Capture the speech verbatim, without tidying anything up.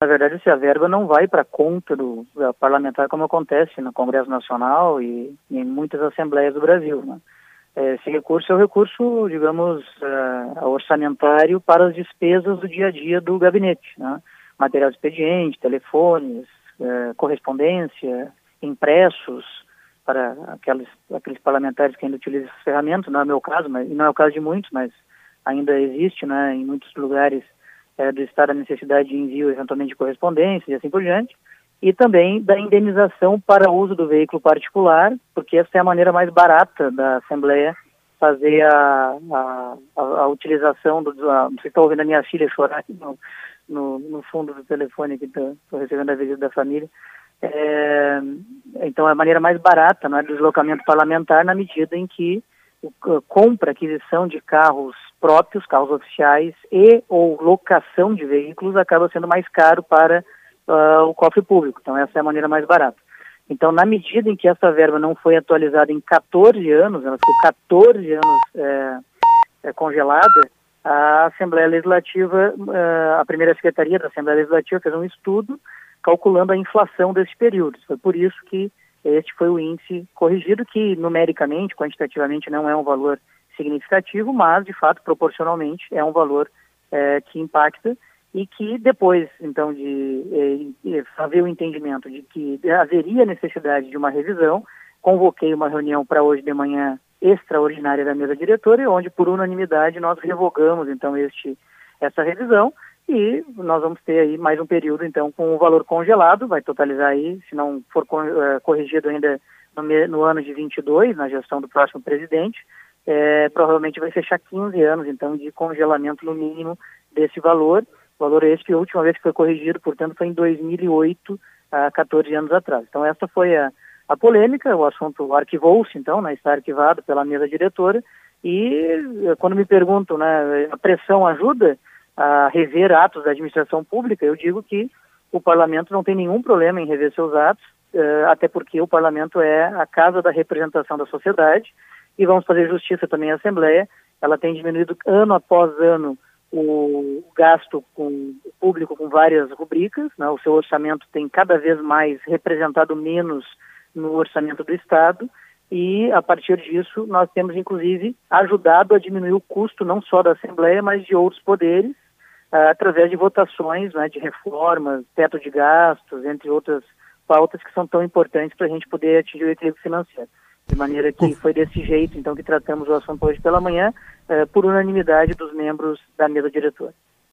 verdade, se a verba não vai para conta do da parlamentar, como acontece no Congresso Nacional e, e em muitas assembleias do Brasil, né? Esse recurso é o recurso, digamos, uh, orçamentário para as despesas do dia a dia do gabinete, né? Material de expediente, telefones, uh, correspondência, impressos para aqueles, aqueles parlamentares que ainda utilizam essas ferramentas. Não é o meu caso, mas, e não é o caso de muitos, mas ainda existe, né, em muitos lugares uh, do Estado a necessidade de envio eventualmente de correspondência e assim por diante. E também da indenização para uso do veículo particular, porque essa é a maneira mais barata da Assembleia fazer a, a, a, a utilização do... A, não sei se está ouvindo a minha filha chorar aqui no, no, no fundo do telefone, que estou recebendo a visita da família. É, então é a maneira mais barata, não é, do deslocamento parlamentar, na medida em que o, compra, aquisição de carros próprios, carros oficiais e ou locação de veículos acaba sendo mais caro para Uh, o cofre público. Então essa é a maneira mais barata. Então, na medida em que essa verba não foi atualizada em quatorze anos, ela ficou quatorze anos é, é, congelada, a Assembleia Legislativa, uh, a primeira Secretaria da Assembleia Legislativa fez um estudo calculando a inflação desse período. Foi por isso que este foi o índice corrigido, que numericamente, quantitativamente, não é um valor significativo, mas, de fato, proporcionalmente, é um valor é, que impacta, e que depois, então, de eh, haver o entendimento de que haveria necessidade de uma revisão, convoquei uma reunião para hoje de manhã extraordinária da mesa diretora, onde, por unanimidade, nós revogamos, então, este, essa revisão, e nós vamos ter aí mais um período, então, com o valor congelado, vai totalizar aí, se não for uh, corrigido ainda no, no ano de vinte e dois, na gestão do próximo presidente, eh, provavelmente vai fechar quinze anos, então, de congelamento no mínimo desse valor. O valor é esse que a última vez que foi corrigido, portanto, foi em dois mil e oito, há quatorze anos atrás. Então, essa foi a, a polêmica, o assunto arquivou-se, então, né, está arquivado pela mesa diretora, e quando me perguntam, né, a pressão ajuda a rever atos da administração pública, eu digo que o parlamento não tem nenhum problema em rever seus atos, eh, até porque o parlamento é a casa da representação da sociedade, e vamos fazer justiça também à Assembleia, ela tem diminuído ano após ano o gasto com o público com várias rubricas, né? O seu orçamento tem cada vez mais representado menos no orçamento do Estado, e a partir disso nós temos inclusive ajudado a diminuir o custo não só da Assembleia, mas de outros poderes, uh, através de votações, né, de reformas, teto de gastos, entre outras pautas que são tão importantes para a gente poder atingir o equilíbrio financeiro. De maneira que foi desse jeito, então, que tratamos o assunto hoje pela manhã, eh, por unanimidade dos membros da mesa diretora.